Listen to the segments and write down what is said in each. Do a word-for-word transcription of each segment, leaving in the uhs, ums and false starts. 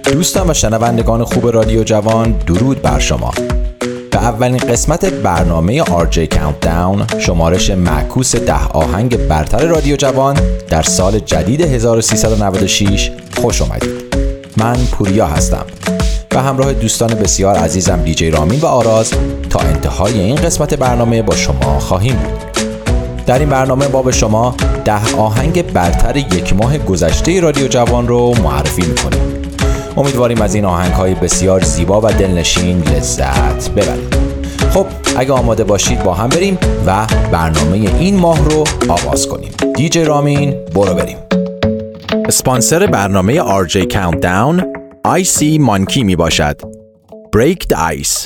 دوستان و شنوندگان خوب رادیو جوان، درود بر شما. به اولین قسمت برنامه آر جی Countdown، شمارش معکوس ده آهنگ برتر رادیو جوان در سال جدید هزار و سیصد و نود و شش خوش آمدید. من پوریا هستم و همراه دوستان بسیار عزیزم دیجی رامین و آراز تا انتهای این قسمت برنامه با شما خواهیم بود. در این برنامه با به شما ده آهنگ برتر یک ماه گذشته رادیو جوان رو معرفی میکنیم. امیدواریم از این آهنگ‌های بسیار زیبا و دلنشین لذت ببرید. خب اگه آماده باشید با هم بریم و برنامه این ماه رو آغاز کنیم. دیجی رامین برو بریم. اسپانسر برنامه آر جی Countdown آیسی مانکی می باشد. Break the Ice.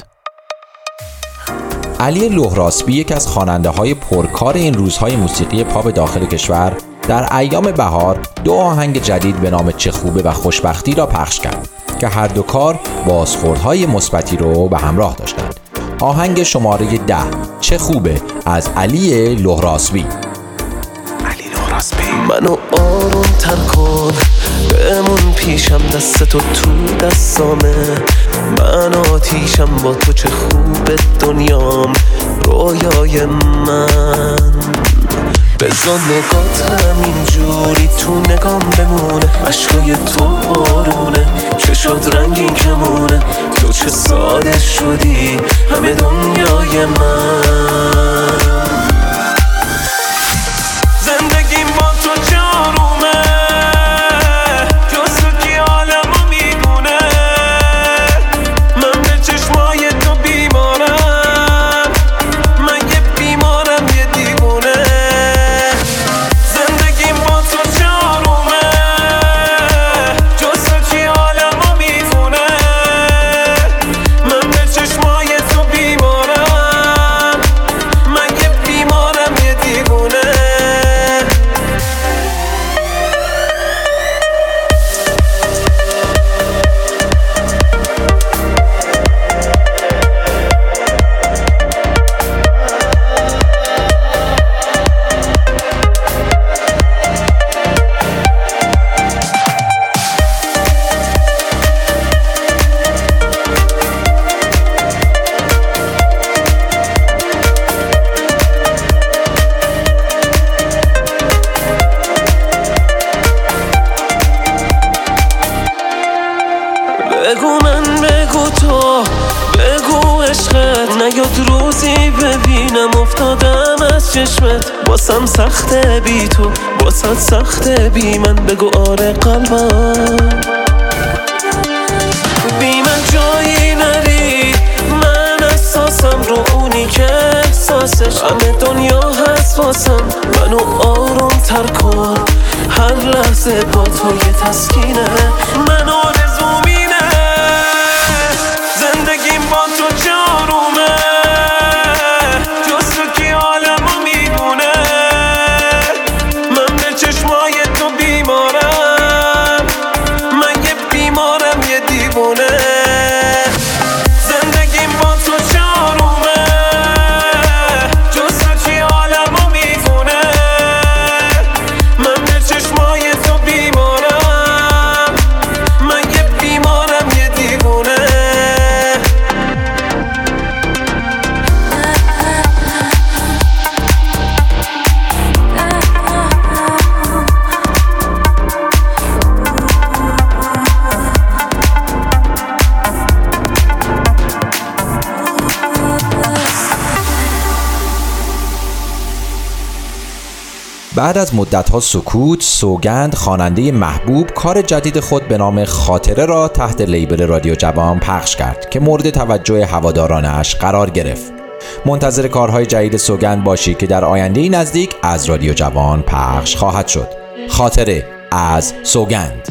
علی لهراسبی، یک از خواننده های پرکار این روزهای موسیقی پاپ داخل کشور، در ایام بهار دو آهنگ جدید به نام چه خوبه و خوشبختی را پخش کرد که هر دو کار بازخوردهای مثبتی رو به همراه داشتند. آهنگ شماره ده چه خوبه از علی لهراسبی. علی لهراسبی. منو آروم تر کن، بمون پیشم، دستتو تو دستامه، من آتیشم با تو، چه خوبه دنیام، رویای من. بزن نگات همینجوری تو نگام بمونه، عشقای تو بارونه، چشات رنگین کمونه، تو چه ساده شدی همه دنیای من. زندگیم با تو جارومه، جز تو کی عالمو میدونه، من به چشمای تو بیمارم، من یه بیمارم یه دیوونه. زندگیم با تو جارومه، جز تو کی عالمو میدونه، من به چشمای تو بیمارم، من یه بیمارم یه دیوونه. بگو من، بگو تو، بگو عشقت، نیاد روزی ببینم افتادم از چشمت، باسم سخته بی تو، باسد سخته بی من، بگو آره قلبم بی من جایی نری، من احساسم رو اونی که احساسش همه دنیا هست واسم، منو آروم تر کن، هر لحظه با تو یه تسکینه، من آرزومینه. زندگیم با تو جارومه، جز تو کی عالمو میدونه، من به چشمای تو بیمارم، من یه بیمارم یه دیوونه. زندگیم با تو جارومه، جز تو کی عالمو میدونه، من به چشمای تو بیمارم، من یه بیمارم یه دیوونه. بعد از مدت‌ها سکوت، سوگند خواننده محبوب کار جدید خود به نام خاطره را تحت لیبل رادیو جوان پخش کرد که مورد توجه هوادارانش قرار گرفت. منتظر کارهای جدید سوگند باشید که در آینده نزدیک از رادیو جوان پخش خواهد شد. خاطره از سوگند.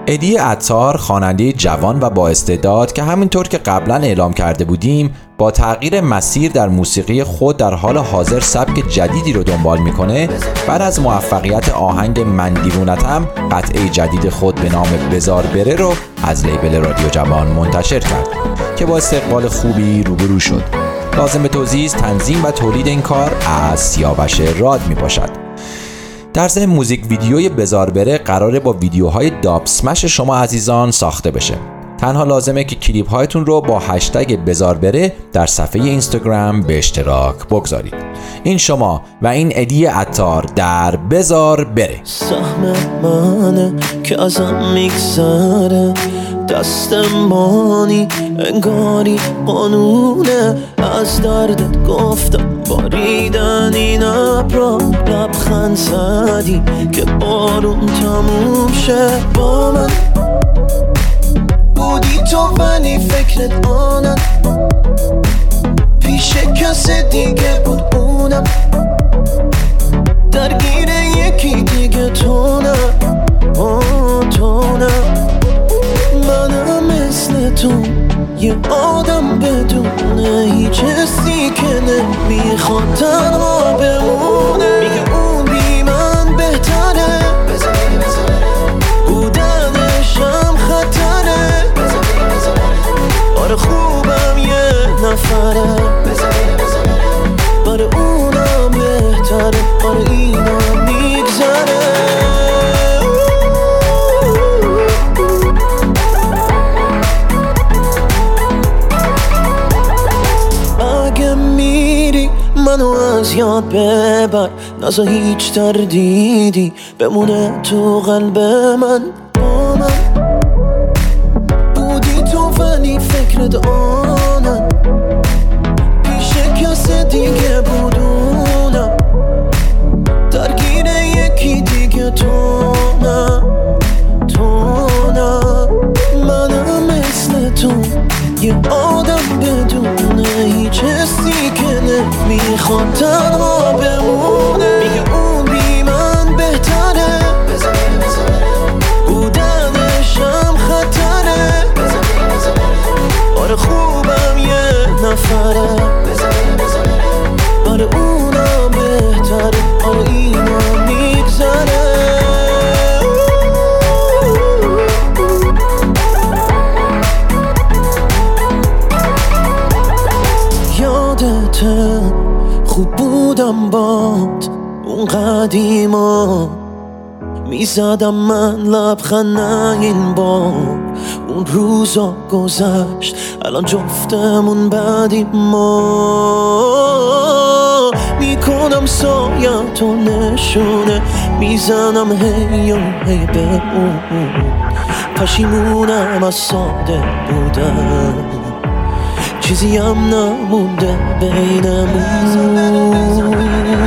ادی عطار خواننده جوان و با استعداد که همینطور که قبلا اعلام کرده بودیم با تغییر مسیر در موسیقی خود در حال حاضر سبک جدیدی رو دنبال میکنه. بعد از موفقیت آهنگ من دیوونتم قطعه جدید خود به نام بزار بره رو از لیبل رادیو جوان منتشر کرد که با استقبال خوبی روبرو شد. لازم به توضیح تنظیم و تولید این کار از سیاوش راد می باشد. در ضمن موزیک ویدیوی بزار بره قراره با ویدیوهای داب اسمش شما عزیزان ساخته بشه. تنها لازمه که کلیپ هایتون رو با هشتگ بزار بره در صفحه اینستاگرام به اشتراک بگذارید. این شما و این ادی عطار در بزار بره. سهم منه که ازم میگذره، دستمانی انگاری قانونه، از دردت گفتم باریدن این ابرا، لبخند زدی که بارون تموم شه. با من بودی تو ولی فکرت آنم، پیش کس دیگه بود اونم، درگیر یکی دیگه تو نه، تو نه. منم مثل تو یه آدم بدونه هیچ حسی که نمیخواد تنها بمونه. میگه اون بی من بهتره، بودنشم خطره، آره خوبم یه نفره، برای اونم بهتره، آره اینم میگذره. اگه میری منو از یاد ببر، نزا هیچ تردیدی بمونه تو قلب من. با من بودی تو ولی فکرت آنم، پیش کس دیگه بودونم، درگیر یکی دیگه تو نه، تو نه. منم مثل تو یه آدم بدونه هیچ حسی که نمیخواد تنها بمونه. میگه اون بی من بهتره، بودنشم خطره، آره خوبم یه نفره، برای اونم بهتره، آره اینم میگذره. یادته خوب بودم باد اون قدیما، میزدم من لبخند نه این بار. اون روزا گذشت الان جفتمون بعدیم، ما میکنم سایتو نشونه، میزنم هی و هی به اون، پشیمونم از ساده بودم، چیزی هم نمونده بینمون.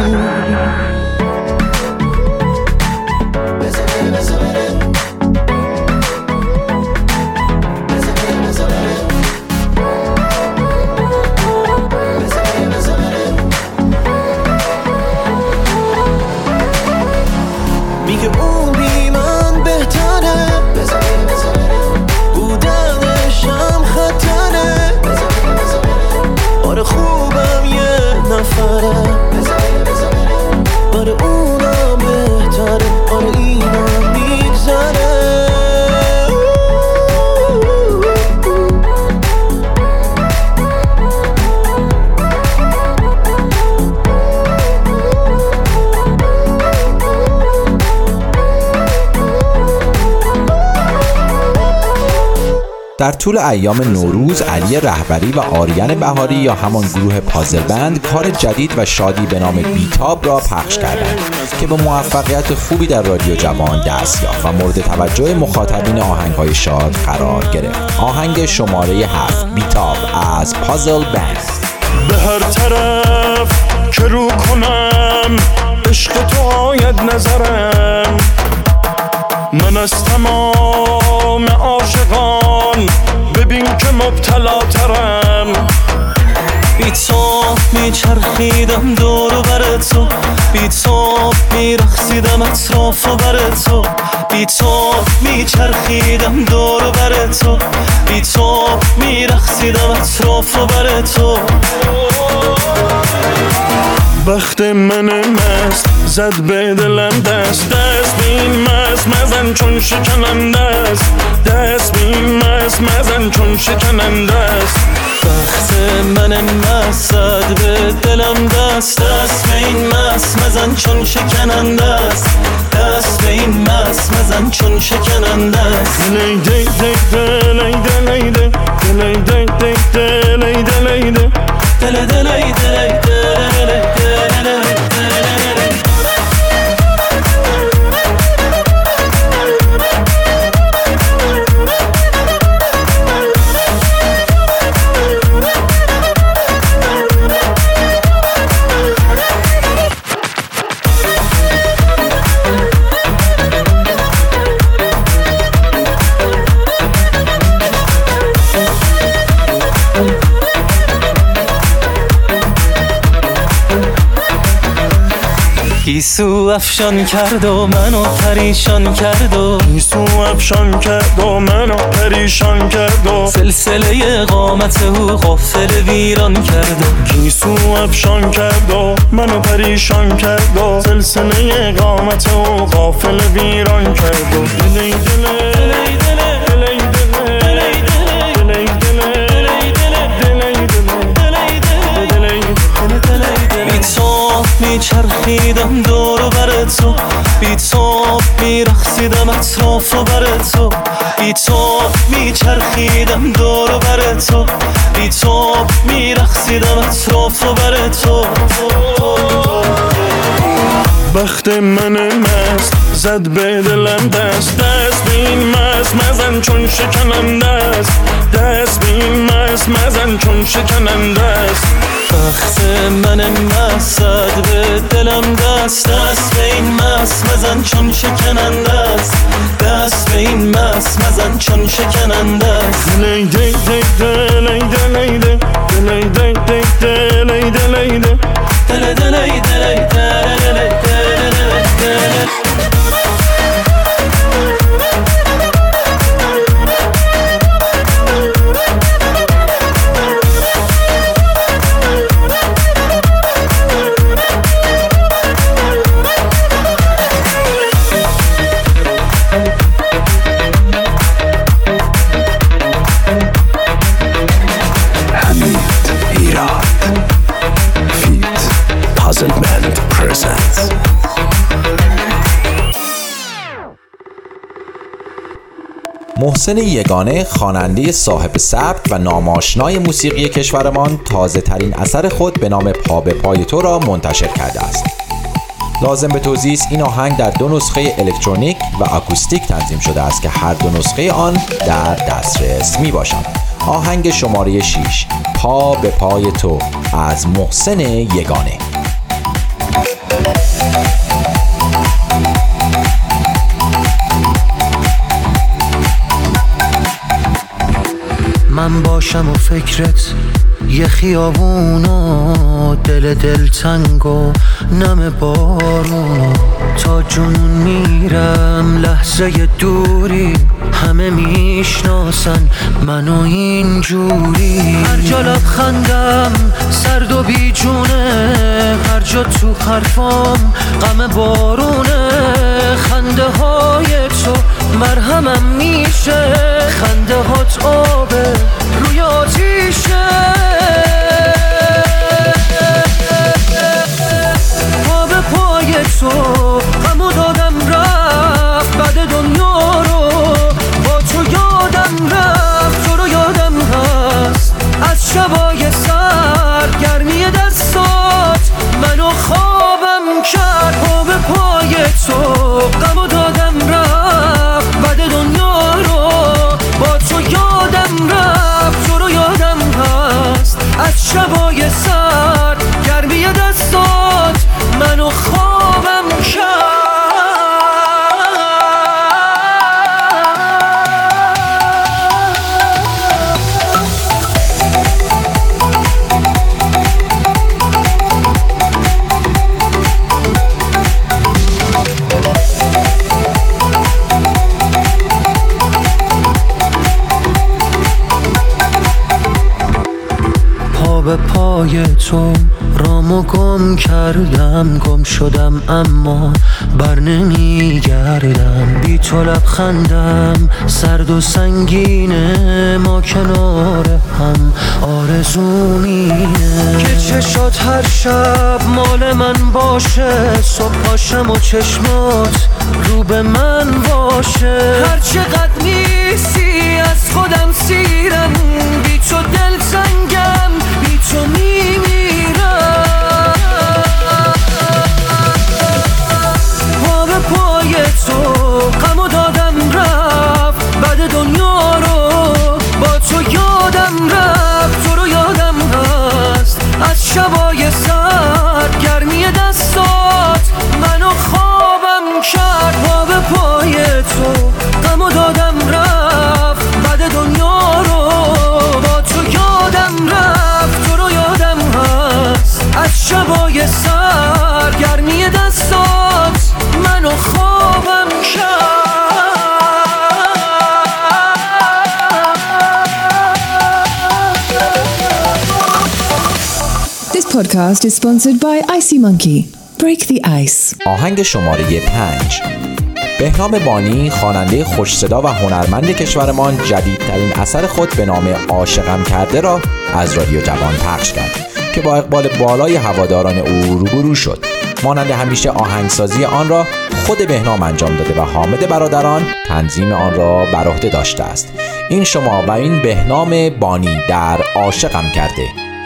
میگه اون بی من بهتره، بودنشم خطره، آره خوبم یه نفره، برای اونم بهتره، آره اینم میگذره. در طول ایام نوروز علی رهبری و آریان بهاری یا همان گروه پازل بند کار جدید و شادی به نام بیتاب را پخش کردند که با موفقیت خوبی در رادیو جوان دست یافت و مورد توجه مخاطبین آهنگ‌های شاد قرار گرفت. آهنگ شماره هفت بیتاب از پازل بند. به هر طرف که رو کنم عشق تو آید نظرم، من از تمام عاشقان ببین که مبتلا ترم. بی تو میچرخیدم دور و بر تو، بی تو میرقصیدم اطراف و بر تو، بی تو میچرخیدم دور و بر تو، بی تو میرقصیدم اطراف و بر تو. وقت من مست زد به دلم دست، دست بین مست مزن چون شکننده است، دست بین مست مزن چون شکننده است. وقت من مست زد به دلم دست، دست به این مست مزن چون شکننده است، دست به این مست مزن چون شکننده است. دلی دی دی دلی دلی دی دلی دی دی دلی دلی دی دلی دلی دلی دلی گیسو افشان کرد و منو پریشان کرد و گیسو افشان کرد و منو پریشان کرد و سلسله قامت او غافل ویران کرد و گیسو افشان کرد و منو پریشان کرد و سلسله قامت او غافل ویران کرد و دلی دلی دلی دلی میچرخیدم دور و بر تو، بی تو میرقصیدم اطراف و بر تو، بی تو میچرخیدم دور و بر تو، بی تو میرقصیدم اطراف و بر تو. وقت من مست زد به دلم دست، دست بین مست مزن چون شکننده است، دست بین مست مزن چون شکننده است. وقت من مست زد به دلم دست، دست به این مست مزن چون شکننده است، دست به این مست مزن چون شکننده است. دلی دی دی دلی دلی دی دلی دی دی دلی دلی دی دلی دلی دلی دلی محسن یگانه خواننده صاحب ثبت و ناماشنای موسیقی کشورمان تازه ترین اثر خود به نام پا به پای تو را منتشر کرده است. لازم به توضیح است این آهنگ در دو نسخه الکترونیک و آکوستیک تنظیم شده است که هر دو نسخه آن در دسترس می باشند. آهنگ شماره شش، پا به پای تو از محسن یگانه. من باشم و فکرت یه خیابون و دل دل تنگ و نم بارون، تا جنون میرم لحظه دوری، همه میشناسن منو اینجوری. هر جا لبخندم سرد و بیجونه، هر جا تو حرفام غم بارونه، خنده های تو مرهمم میشه، خنده هات آبه روی آتیشه. پا به پای تو غمو دادم رفت، بعد دنیا رو با تو یادم رفت، تو رو یادم هست از شبای سرد، گرمی دستات منو خوابم کرد. پا به پای تو غمو دادم رفت، بعد دنیا رو پای تو رامو گم کردم، گم شدم اما بر نمیگردم. بی تو لبخندم سرد و سنگینه، ما کنار هم آرزو مینه که چشات هر شب مال من باشه، صبح پاشم و چشمات رو به من باشه. هر چقدر نیستی از خودم سیرم، بی تو دل سنگم، بی تو میمیرم. پا به پای تو غمو دادم رفت، بعد دنیا رو با تو یادم رفت. تو رو یادم هست از شبای سرد، گرمی دستات منو خوابم کرد. پا به پای تو غمو دادم رفت، بعد دنیا رو با تو یادم رفت. تو رو یادم هست از شبای سرد، گرمی دستات منو خوابم کرد. This podcast is sponsored by Icy Monkey. Break the ice. آهنگ شماره پنج. بهنام بانی خواننده خوش صدا و هنرمند کشورمان جدیدترین اثر خود به نام عاشقم کرده را از رادیو جوان پخش کرد که با اقبال بالای هواداران او روبرو شد. مانند همیشه آهنگسازی آن را خود بهنام انجام داده و حامد برادران تنظیم آن را بر عهده داشته است. این شما و این بهنام بانی در عاشقم کرده.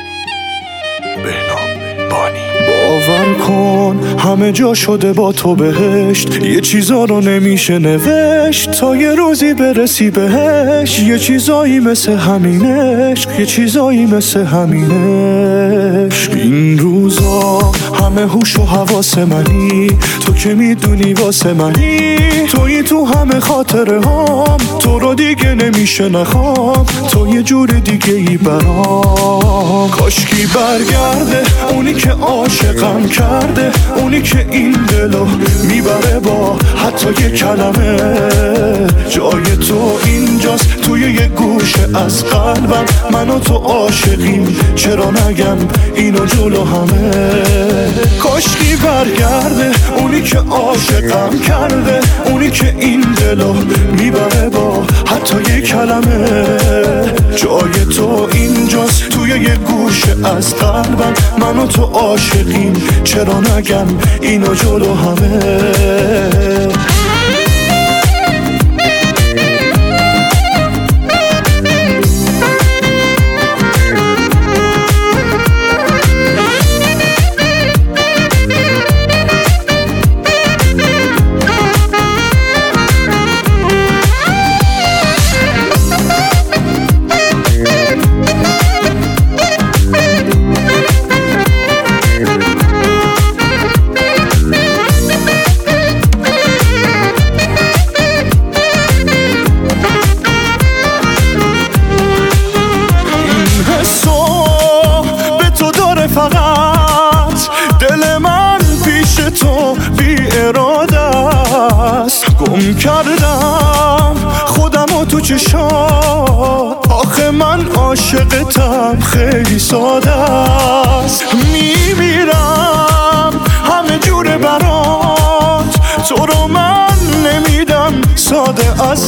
بهنام بانی. باور کن همه جا شده با تو بهشت، یه چیزا رو نمیشه نوشت تا یه روزی برسی بهش. یه چیزایی مثل همینش، یه چیزایی مثل همینش. این روزا همه هوش و حواس منی، تو که میدونی واسه منی. تویی تو همه خاطره هام، تو رو دیگه نمیشه نخوام، تو یه جور دیگه ای برام. کاشکی برگرده اونی که عاشقم کرده، اونی که این دلو میبره با حتی یه کلمه. جای تو اینجاست توی یه گوشه از قلبم، من و تو عاشقیم چرا نگم اینو جلو همه. کاشکی برگرده اونی که عاشقم کرده، اونی که این دلو میبره با حتی یه کلمه. جای تو اینجاست توی یه گوشه از قلبم، من و تو عاشقیم چرا نگم اینو جلو همه. گم کردم خودم و تو چشات، آخه من عاشقتم خیلی ساده است. میمیرم همه جوره برات، تو رو من نمیدم ساده از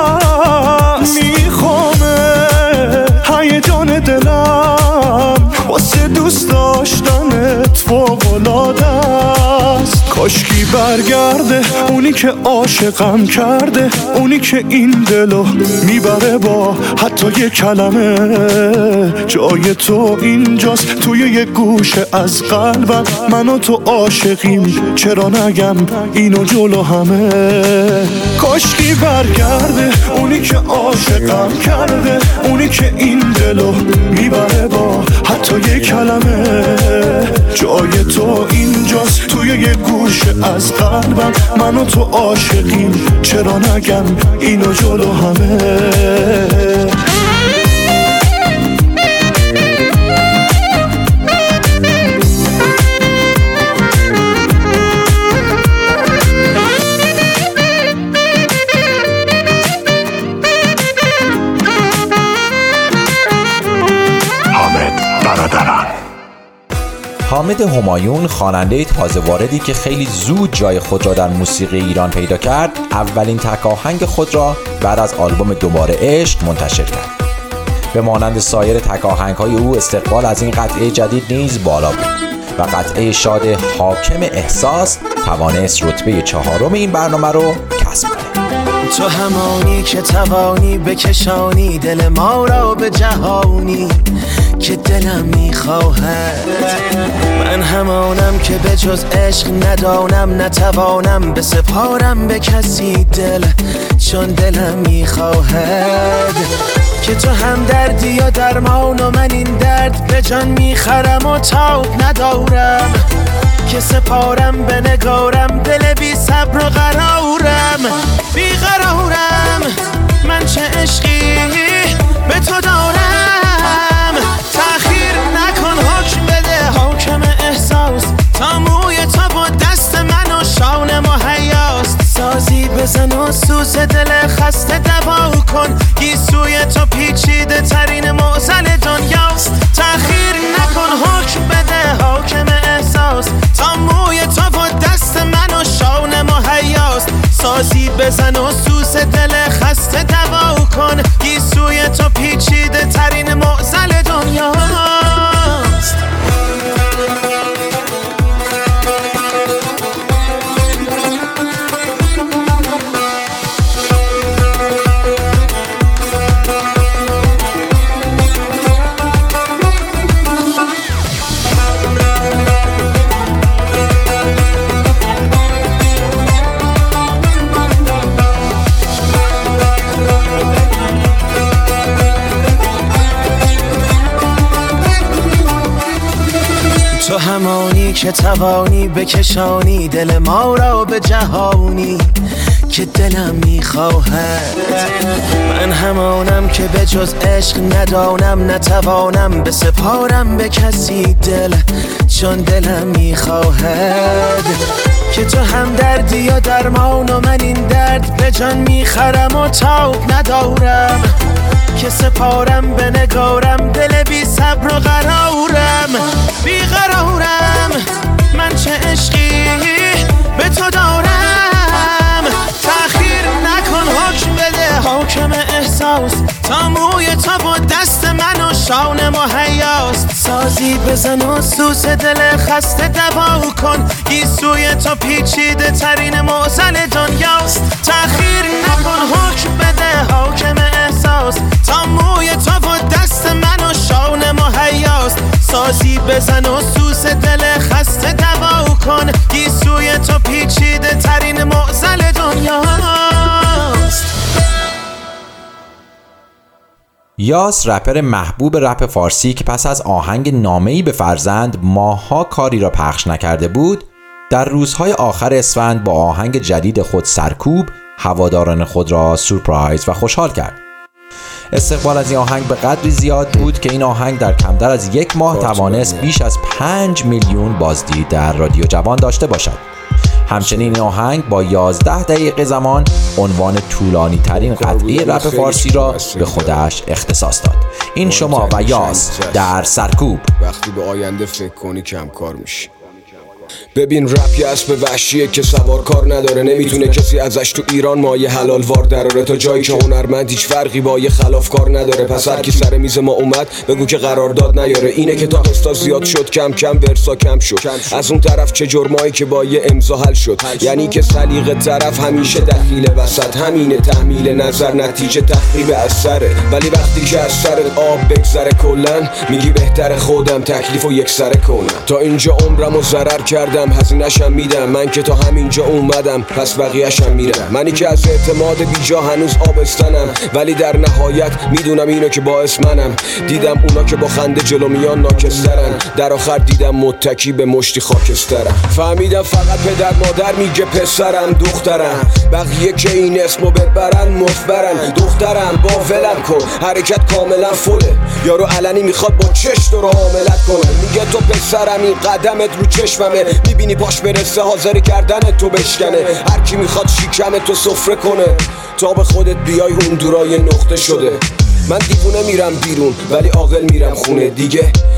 دست. میخوامه هیجان دلم واسه دوست داشتنت فوق‌العاده است. کاشکی برگرده اونی که عاشقم کرده، اونی که این دلو میبره با حتی یه کلمه. جای تو اینجاست توی یه گوشه از قلبم، من و تو عاشقیم چرا نگم اینو جلو همه. کاشکی برگرده اونی که عاشقم کرده، اونی که این دلو میبره با حتی یه کلمه. جای تو اینجاست توی یه گوشه از قلبم، من و تو عاشقیم چرا نگم اینو جلو همه. حامد برادران. حامد همایون، خواننده تازه واردی که خیلی زود جای خود را در موسیقی ایران پیدا کرد، اولین تک آهنگ خود را بعد از آلبوم دوباره عشق منتشر کرد. به مانند سایر تک آهنگ‌های او، استقبال از این قطعه جدید نیز بالا بود و قطعه شاد حاکم احساس توانست رتبه چهارم این برنامه رو کسب کنه. تو همانی که توانی بکشانی دل ما را به جهانی که دلم میخواهد. من همانم که به جز عشق ندانم، نتوانم به سپارم به کسی دل، چون دلم میخواهد. که تو هم دردی یا درمان و من این درد به جان میخرم و تاب ندارم، که سپارم به نگارم دل بی صبر و قرارم. بی قرارم من چه عشقی به تو دارم. تأخیر نکن حکم بده حاکم احساس، تا موی تو با دست من و شان مهیاست. سازی بزن و سوز دل خسته دوا کن، گیسوی تو پیچیده ترین معضل دنیاست. تأخیر نکن حکم بده حاکم احساس، تا موی تو با دست من و شان مهیاست. سازی بزن و سوز دل خسته دوا کن، گیسوی تو پیچیده ترین معضل دنیاست. تو همانی که توانی بکشانی دل ما را به جهانی که دلم میخواهد. من همانم که به جز عشق ندانم، نتوانم به سپارم به کسی دل، چون دلم میخواهد. که تو هم دردی یا درمان و من این درد به جان میخرم و تاب ندارم، که سپارم به نگارم دل بی صبر و قرارم. بی قرارم من چه عشقی به تو دارم. تأخیر نکن حکم بده حاکم احساس، تا موی تو با دست من و شان مهیاست. سازی بزن و سوز دل خسته دوا کن، گیسوی تو پیچیده ترین معضل دنیاست. تأخیر نکن حکم بده حاکم احساس، تا موی تو با دست من و شان مهیاست. سازی بزن و سوز دل خسته دوا کن، گیسوی تو پیچیده ترین معضل دنیاست. یاس، رپر محبوب رپ فارسی که پس از آهنگ نامه‌ای به فرزند ماها کاری را پخش نکرده بود، در روزهای آخر اسفند با آهنگ جدید خود سرکوب هواداران خود را سورپرایز و خوشحال کرد. استقبال از این آهنگ به قدری زیاد بود که این آهنگ در کمتر از یک ماه توانست بیش از پنج میلیون بازدید در رادیو جوان داشته باشد. همچنین این آهنگ با یازده دقیقه زمان عنوان طولانی ترین قطعه رپ فارسی را به خودش اختصاص داد. این شما و یاس در سرکوب. وقتی به آینده فکر کنی کم کار میشی. ببین رپ یه اسب وحشیه که سوار کار نداره، نمیتونه کسی ازش تو ایران مایه حلال وار دراره. تا جایی که هنرمند هیچ فرقی با یه خلاف کار نداره. پس هر کی سر میز ما اومد بگو که قرارداد نیاره. اینه که تا قسطا زیاد شد کم کم ورسا کم شد. از اون طرف چه جرمایی که با یه امضا حل شد. یعنی که سلیقه طرف همیشه دخیل وسط، همینه تحمیل نظر نتیجه تخریب اثره. ولی وقتی که از سرت آب بگذره کلن میگی بهتر خودم تکلیفو یک سره کنم. تا اینجا عمرمو ضرر کردم هزینه‌شم میدم، من که تا همینجا اومدم پس بقیه‌شم میرم. منی که از اعتماد بیجا هنوز آبستنم، ولی در نهایت میدونم اینو که باعث منم. دیدم اونا که با خنده جلو میان ناکسترن، در آخر دیدم متکی به مشتی خاکسترم. فهمیدم فقط پدر مادر میگه پسرم دخترم، بقیه که این اسمو ببرن مفبرن. دخترم با ولم کن حرکت کاملا فله، یارو علنی میخواد با چشم رو حاملت کنه. میگه تو پسرم این قدمت رو چشممه، میبینی پاش برسه حاضر کردن تو بشکنه. هر کی میخواد شیکم تو سفره کنه تا به خودت بیای اون دورای نقطه شده. من دیوونه میرم بیرون ولی عاقل میرم خونه دیگه.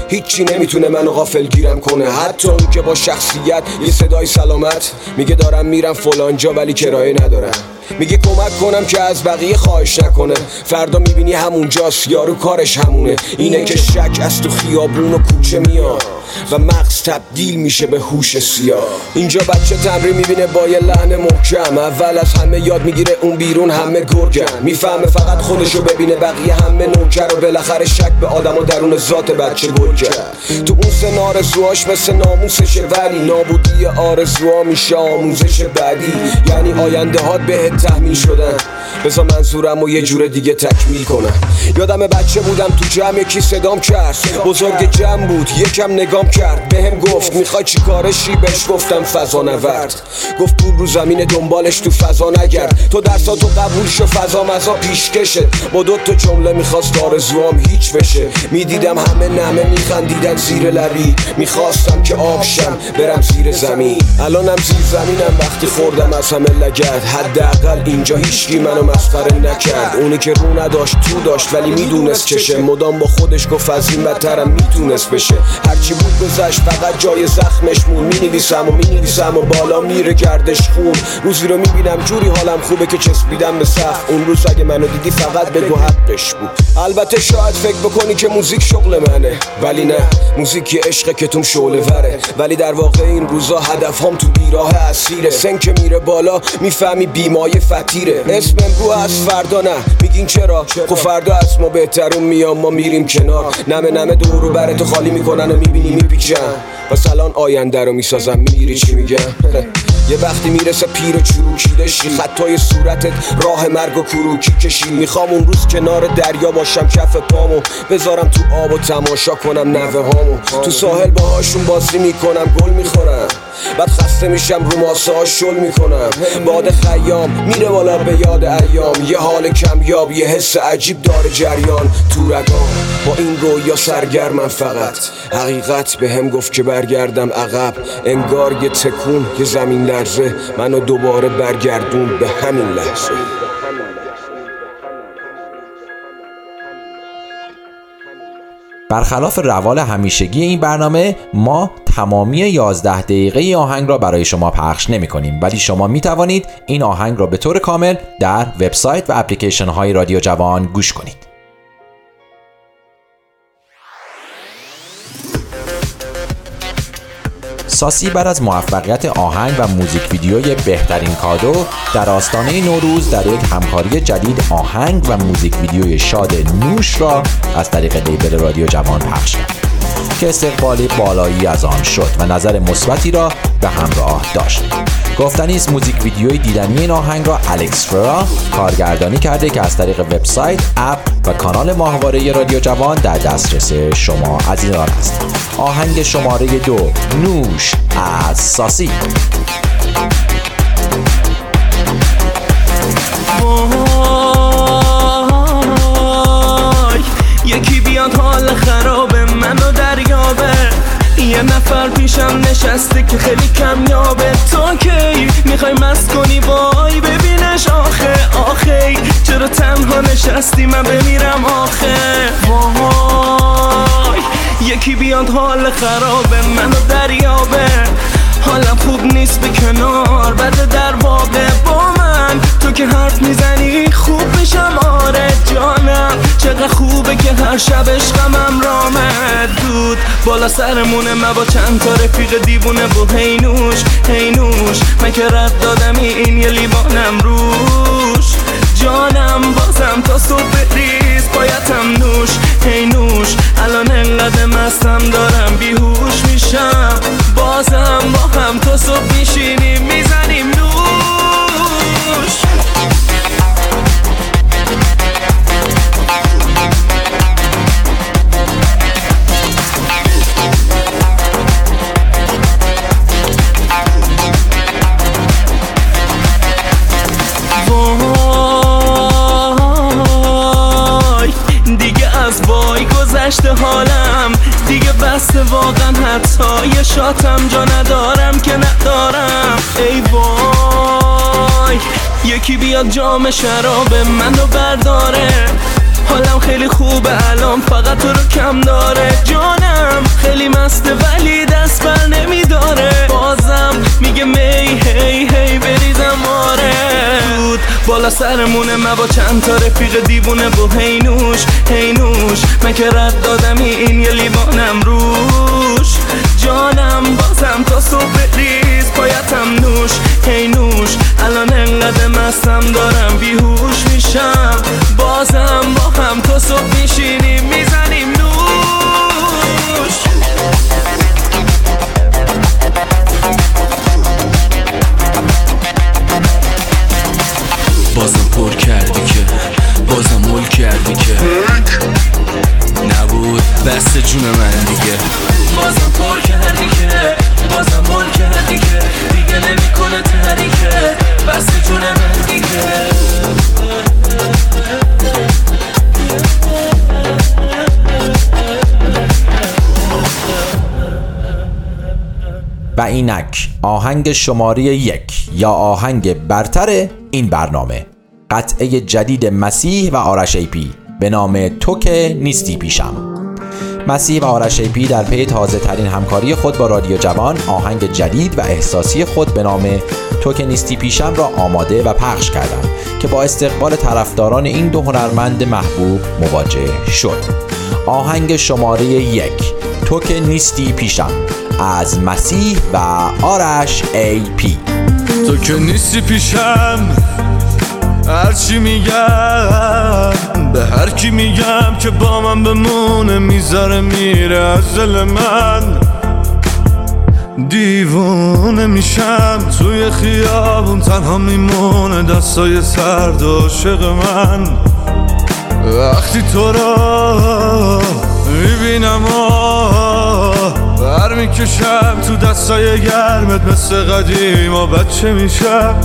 هیچی نمیتونه منو غافل گیرم کنه، حتی اون که با شخصیت یه صدای سلامت میگه دارم میرم فلان جا ولی کرایه ندارم، میگه کمک کنم که از بقیه خواهش نکنه، فردا میبینی همونجاست یارو کارش همونه. اینه که شک از تو خیابون و کوچه میاد و مغز تبدیل میشه به هوش سیاه. اینجا بچه تمرین میبینه با یه لحن محکم، اول از همه یاد میگیره اون بیرون همه گرگن، میفهمه فقط خودشو ببینه بقیه همه نوکر و بالاخره شک به آدم و درون ذات بچه گل کرد. تو اون سن آرزوهاش مثل ناموسشه ولی نابودی آرزوها میشه آموزش بعدی، یعنی آینده هات بهت تحمیل شدن. بذار منظورم و یه جور دیگه تکمیل کنم. یادم بچه بودم تو جمع یکی صدام کرد، بزرگ جمع بود یکم نگام کرد، بهم گفت میخوای چی کارشی؟ بهش گفتم فضا نورد. گفت پول رو زمین دنبالش تو فضا نگرد، تو درساتو قبول شو فضا مزا پیشکشه. با دو تا جمله میخواست آرزوام هیچ بشه، میدیدم همه نمه میخندیدن زیر لبی، میخواستم که آبشم برم زیر زمین. الانم زیر زمینم وقتی خوردم از همه لگد، حداقل اینجا هیچکی منو مسخره نکرد. اونی که رو نداشت تو داشت ولی میدونست چشه، مدام با خودش گفت از این بدترم میتونست بشه. هرچی بود گذشت فقط جای زخمش مون، مینویسم و مینویسم و بالا میره گردش خون. روزی رو میبینم جوری حالم خوبه که چسبیدم به سقف، اون روز اگه منو دیدی فقط بگو حقش بود. البته شاید فکر بکنی که موزیک شغل منه، ولی نه، موزیک یه عشقه که توم شعله وره. ولی در واقع این روزا هدفهام تو بیراه اسیره، سن که میره بالا میفهمی بیمایه فتیره. اسم امرو از فردا نه، میگین چرا؟ خب فردا از ما بهترون میام، ما میریم کنار، نمه نمه دورو براتو خالی میکنن و میبینی میپیچن. پس الان آینده رو میسازم، میگیری چی میگم؟ یه وقتی میرسه پیر و چروکیده شی، خطای صورتت راه مرگ و کروکی کشی. میخوام اون روز کنار دریا باشم کف پامو بذارم تو آب و تماشا کنم نوه هامو، تو ساحل باهاشون بازی میکنم گل میخورم، بعد خسته میشم رو ماسه ها شل میکنم. باد خیام میره بالا به یاد ایام، یه حال کمیاب یه حس عجیب داره جریان تو رگام. با این رویا سرگرمم فقط، حقیقت به هم گفت که برگردم عقب، انگار یه تکون یه زمین لرزه منو دوباره برگردون به همین لحظه. برخلاف روال همیشگی این برنامه، ما تمامی یازده دقیقه آهنگ را برای شما پخش نمی کنیم، ولی شما می توانید این آهنگ را به طور کامل در وبسایت و اپلیکیشن های رادیو جوان گوش کنید. ساسی بعد از موفقیت آهنگ و موزیک ویدیوی بهترین کادو در آستانه نوروز در یک همکاری جدید آهنگ و موزیک ویدیوی شاد نوش را از طریق لیبل رادیو جوان پخش کرد که استقبالی بالایی از آن شد و نظر مثبتی را به همراه داشت. گفتنی است موزیک ویدیوی دیدنی این آهنگ را الکس فرا کارگردانی کرده که از طریق وبسایت، اپ و کانال ماهواره رادیو جوان در دسترس شما عزیزان است. آهنگ شماره دو، نوش از ساسی. یکی بیاد حال خراب منو دریابه، یه نفر پیشم نشسته که خیلی کمیابه. تو کی میخوای مست کنی وای ببینش آخه آخه، چرا تنها نشستی من بمیرم آخه وای. یکی بیاد حال خراب منو دریابه، حالم خوب نیست به کنار بده در واقع با من. تو که حرف میزنی خوب میشم آره جانم، چقدر خوبه که هر شب عشقم رامد دود بالا سرمونه. من با چند تا رفیق دیوونه و هی نوش هی نوش، من که رد دادم این یه لیوانم روش جانم. بازم تا صبح بریز بایدم نوش هی نوش، الان انقدر مستم دارم بیهوش میشم. بازم با هم تا صبح میشینیم میزنیم نوش. گذشته حالم دیگه بسته واقعا، حتی یه شاتم جا ندارم که ندارم. ای وای یکی بیاد جام شراب منو برداره، حالم خیلی خوبه الان فقط تو رو کم داره جانم. مسته ولی دست بر نمیداره، بازم میگه می هی هی بریزم آره. دود بالا سرمونه من با چند تا رفیق دیوونه با هینوش هینوش، من که رد دادم این یه لیوانم روش، جانم بازم تا صبح ریز پایتم نوش هینوش. الان انقدر مستم دارم بیهوش میشم، بازم با هم تا صبح میشینیم میزنیم نوش. بازم پر کردی که بازم مول کردی که نبود بست جون من دیگه. بازم پر کردی که بازم مول کردی که دیگه نمیکنه تریکه بست جون من دیگه. و اینک آهنگ شماره یک یا آهنگ برتر این برنامه، قطعه جدید مسیح و آرش ای پی به نام تو که نیستی پیشم. مسیح و آرش ای پی در پی تازه ترین همکاری خود با رادیو جوان آهنگ جدید و احساسی خود به نام تو که نیستی پیشم را آماده و پخش کردند که با استقبال طرفداران این دو هنرمند محبوب مواجه شد. آهنگ شماره یک تو که نیستی پیشم از مسیح و آرش ای پی. تو که نیستی پیشم هرچی میگم به هر کی میگم که با من بمونه میذاره میره از دل من، دیوونه میشم توی خیابون تنها میمونه دستای سرد و عاشق من. وقتی تو را میبینم بر میکشم تو دستای گرمت مثل قدیم و بچه میشم،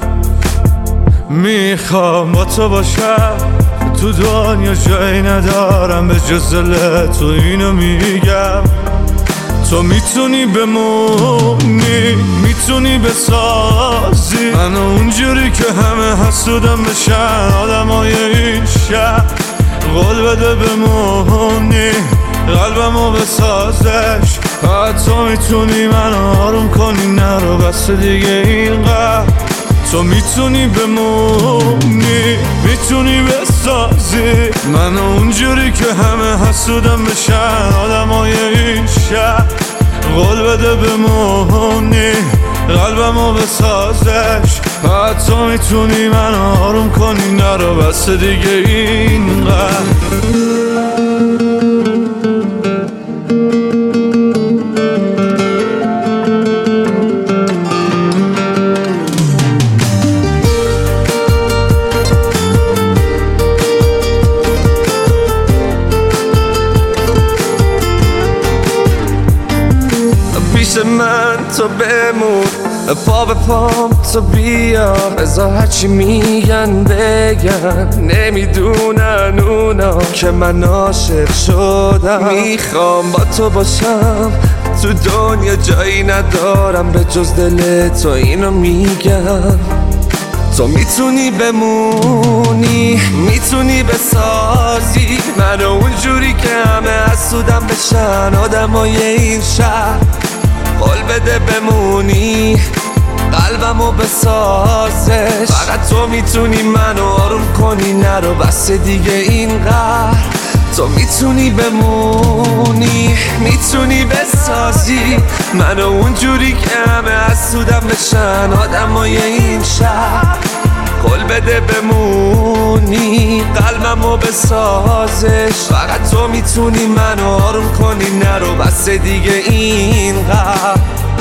میخوام با تو باشم تو دنیا جایی ندارم به جز دل تو، اینو میگم. تو میتونی بمونی میتونی بسازی منو اونجوری که همه حسودم بشن آدمای این شهر، قول بده بمونی قلبمو بسازش، فقط تو میتونی منو آروم کنی نرو بس دیگه اینقدر. تو میتونی بمونی میتونی بسازی منو اونجوری که همه حسودم بشن آدمای این شهر، قول بده بمونی قلبمو بسازش، فقط تو میتونی منو آروم کنی نرو بس دیگه اینقدر. من تو بمون پا به پام تو بیا، ازا هرچی میگن بگن نمیدونن اونا که من عاشق شدم، میخوام با تو باشم تو دنیا جایی ندارم به جز دل تو، اینو میگم. تو میتونی بمونی میتونی بسازی منو اونجوری که همه حسودم بشن آدمای این شهر، قول بده بمونی قلبمو بسازش، فقط تو میتونی منو آروم کنی نرو بس دیگه اینقدر. تو میتونی بمونی میتونی بسازی منو اونجوری که همه حسودم بشن آدمای این شهر، قول بده بمونی قلبمو بسازش، فقط تو میتونی منو آروم کنی نرو بس دیگه اینقدر.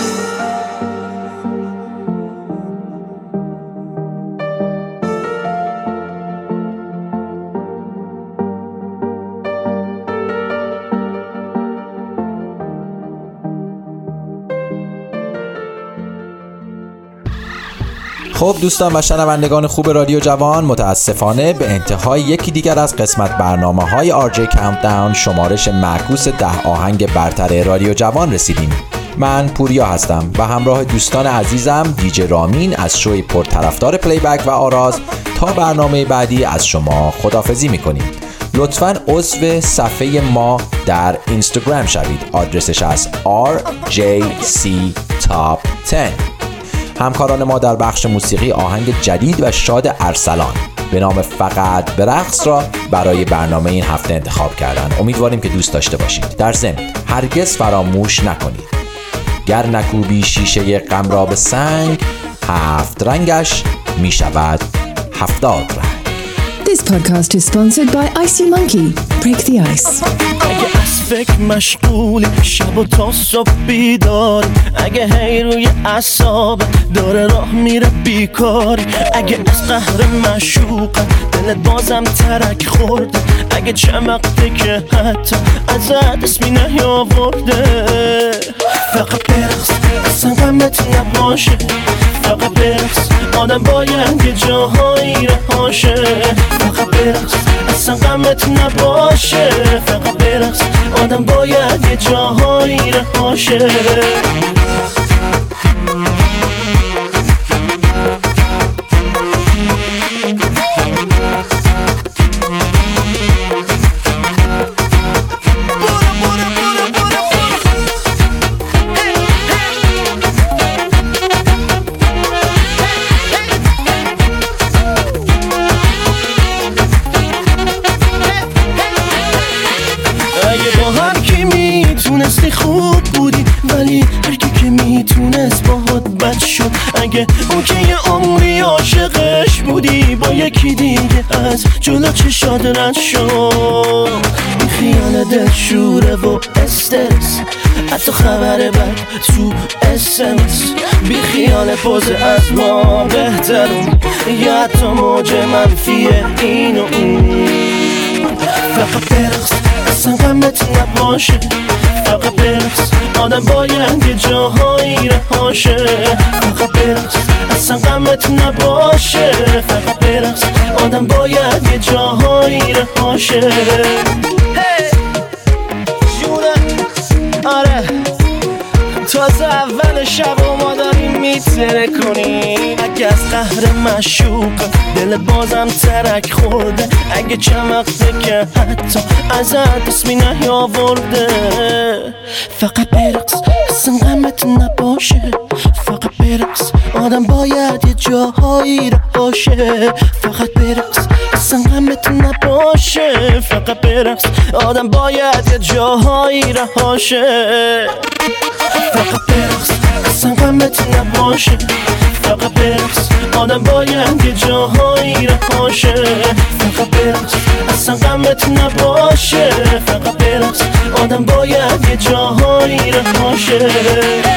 خب دوستان و شنوندگان خوب رادیو جوان، متاسفانه به انتهای یکی دیگر از قسمت برنامه های آر جی کاونتداون شمارش معکوس ده آهنگ برتر رادیو جوان رسیدیم. من پوریا هستم و همراه دوستان عزیزم دیجی رامین از شوی پرطرفدار پلی بک و آراز تا برنامه بعدی از شما خداحافظی میکنیم. لطفاً عضو صفحه ما در اینستاگرام شوید. آدرسش از آر جی سی تاپ ده. همکاران ما در بخش موسیقی آهنگ جدید و شاد ارسلان به نام فقط برقص را برای برنامه این هفته انتخاب کردن. امیدواریم که دوست داشته باشید. در ضمن هرگز فراموش نکنید گر نکوبی شیشه غم را به سنگ، هفت رنگش می شود هفتاد رنگ. This podcast is sponsored by Icy Monkey. Break the ice. اگه از فکر مشغولی شب و تا صبح بیداری، اگه هی روی اعصاب داره راه میره بیکاری، اگه از قهر معشوقت دلت بازم ترک خورده، اگه چمقته که حتی ازت اسمی نیاورده، فقط برقص اصلا غمت نباشه، فقط برقص آدم باید یه جاهایی رهاشه، فقط برقص اصلا غمت نباشه، فقط برقص آدم باید یه جاهایی رهاشه. خوب بودی ولی هر کی که میتونست باهات بد شد، اگه اون که یه عمری عاشقش بودی با یکی دیگه از جلو چشات رد شد، این خیال دلشوره و استرس، حتی خبر بد تو اسمس، بی خیال پوز از ما بهترون یا حتی موج منفی این و اون، فقط برقص اصلا غمت نباشه، فقط برقص آدم باید یه جاهایی رهاشه، فقط برقص اصلا غمت نباشه، فقط برقص آدم باید یه جاهایی رهاشه. آره تازه اول شب و ما داریم میتره کنیم، اگه از قهر مشوق دل بازم ترک خورده، اگه چمقته که حتی ازت اسمی نیاورده، فقط برقص اصلا غمت نباشه، فقط برقص آدم باید یه جاهایی رهاشه، فقط برقص اصلا غمت نباشه، فقط برقص آدم باید یه جاهایی رهاشه، فقط برقص اصلا غمت نباشه، فقط برقص آدم باید یه جاهایی رهاشه، فقط برقص اصلا غمت نباشه، فقط برقص آدم باید یه جاهایی رهاشه.